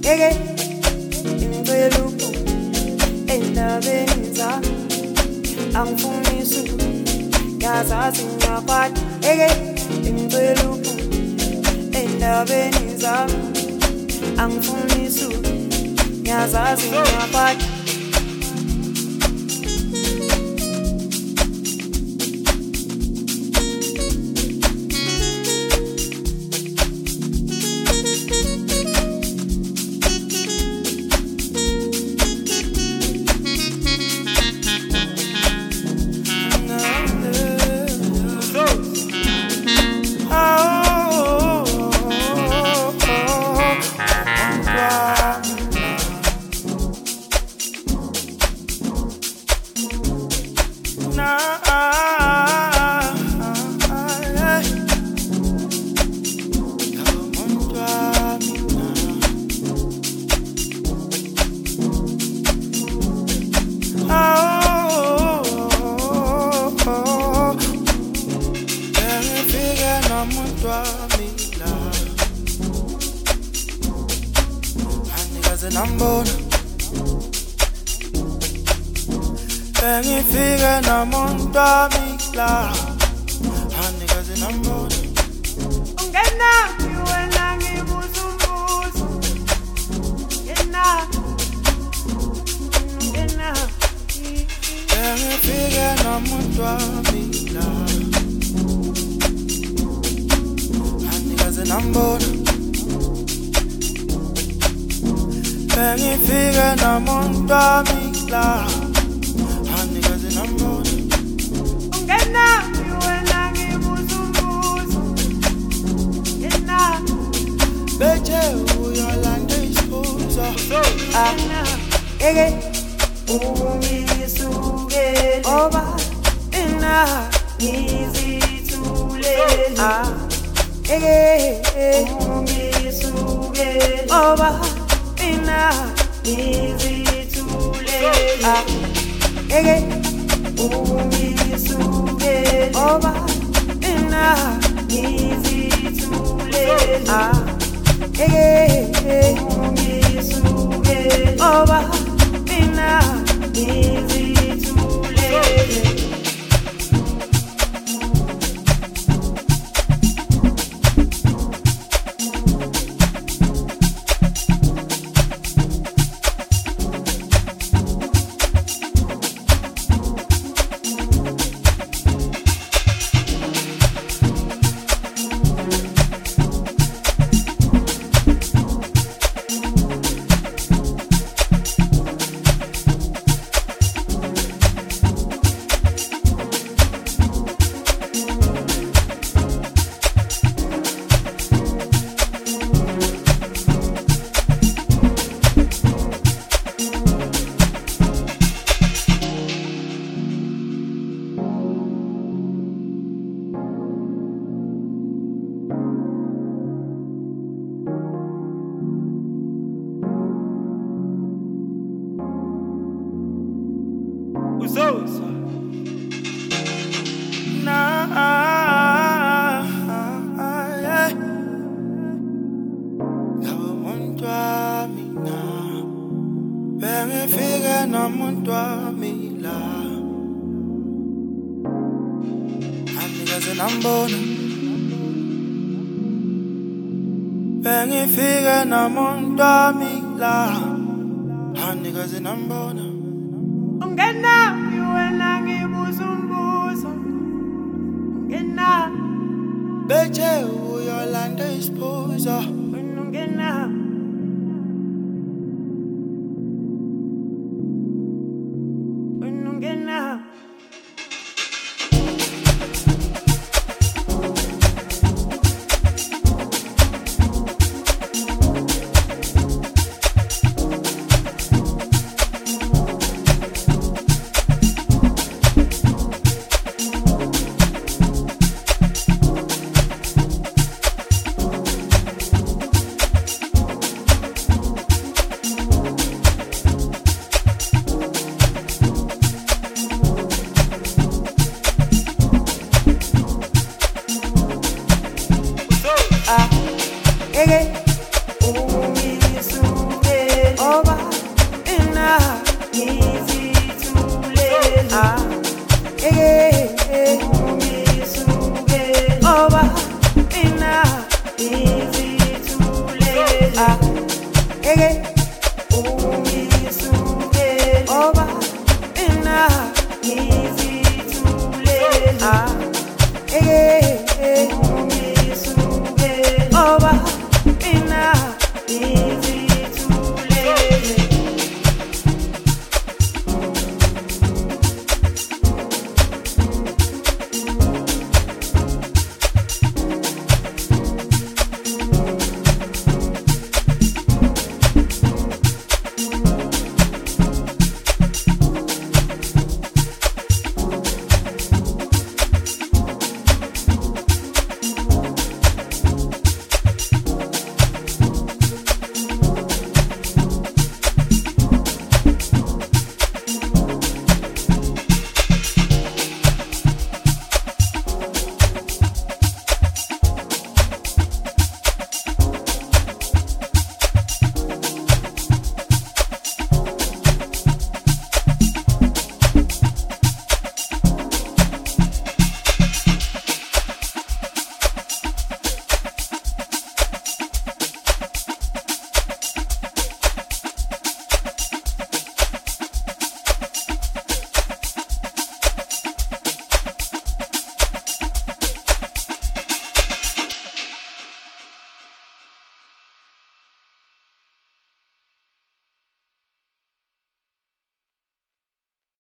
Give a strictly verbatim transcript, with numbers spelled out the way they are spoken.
eke ngicela uphuma endabeni zami angifuni isuku yazazi ngiyakwata eke ngicela uphuma endabeni zami angifuni isuku yazazi ngiyakwata Bengifike namuntu amila anikaze nambona ungena wena ngibuza umbuzo ngena ngena Bengifike namuntu amila anikaze nambona Bengifike namuntu amila ungena wena ngibuza umbuzo ngena bethe uyolanda isiphuzo ah eke ungisuke oba ina ngizithule ah eke ungisuke oba ina ngizithule ah eke ungisuke oba ina ngizithule ah eke ungisuke oba ina ngizithule uzoza na Ngabo umuntu wami na Bengifike namuntu wami la Anikaze nambona Bengifike namuntu wami la Anikaze nambona ungena wena ngibuza umbuzo ngena bethe uyolanda isiphuzo ungena ungena ah